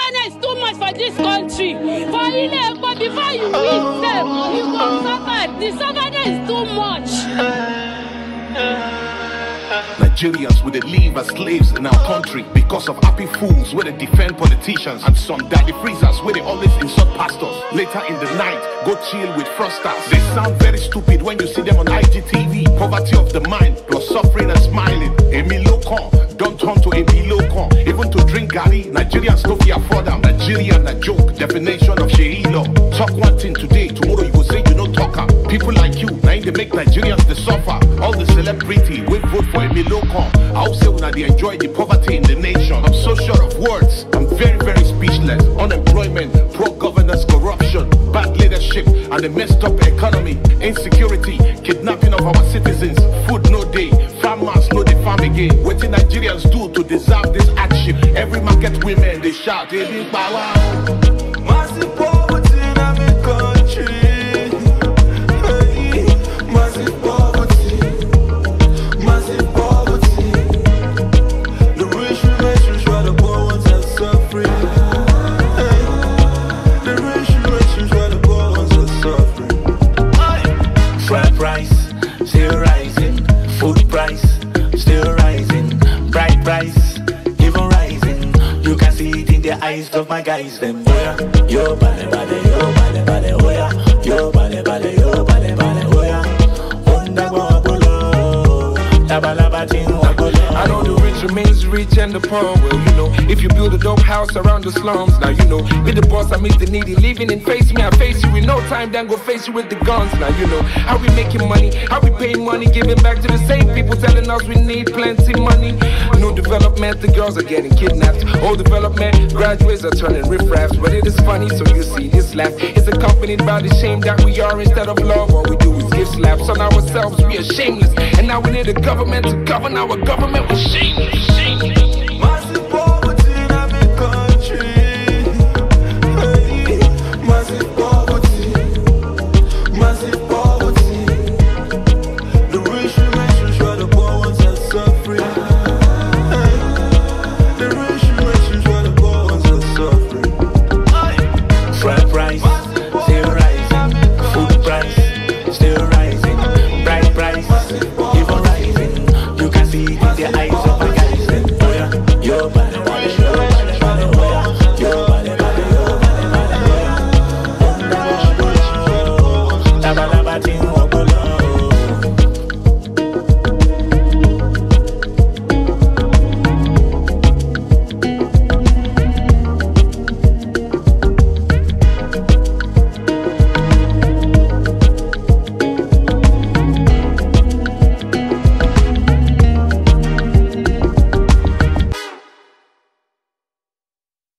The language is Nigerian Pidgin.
savannah is too much for this country. For Ile, but before you eat them, you go suffer. The savannah is too much. Nigerians will live as slaves in our country because of happy fools where they defend politicians and some daddy freezers where they always insult pastors. Later in the night, go chill with fraudsters. They sound very stupid when you see them on IGTV. Poverty of the mind plus suffering and smiling. Emilokon don't turn to Emilokon. Even to drink Gary, Nigerians don't afford them. Nigerian a joke, definition of Sheilo. Talk one thing today, tomorrow you will say you don't talk. People like you, now they make Nigerians they suffer. All the celebrity we vote for Emilokon. I'll say when they enjoy the poverty in the nation. I'm so short of words, I'm very, very speechless. Unemployment, poor governance, corruption, bad leadership, and a messed up economy. Insecurity, kidnapping of our citizens. Food no day, farmers no they farm again. What the Nigerians do to deserve this hardship? Every market women they shout, they need power. Massive poverty in our country. Massive poverty. Massive poverty. The rich remain while the poor ones are suffering. The rich while the poor ones are suffering. Freight price still rising, food price still rising, bright price even rising. You can see it in the eyes of my guys. Them boya, yo bale bale, yo bale bale, oya, yo bale bale, yo bale bale, oya. Onda go bolo, tabala ting wagolo. I know the rich remains rich and the poor, well, you know. If you build a dope house around the slums, now you know. Be the boss, I meet the needy. Living and face me, I face you in no time. Then go face you with the guns, now you know. How we making money, how we paying money, giving back to the same people, telling us we need plenty money. New development, the girls are getting kidnapped. Old development, graduates are turning riffraffs. But it is funny, so you see this laugh. It's accompanied by the shame that we are instead of love. All we do is give slaps on ourselves, we are shameless. And now we need a government to govern our government. We're shameless.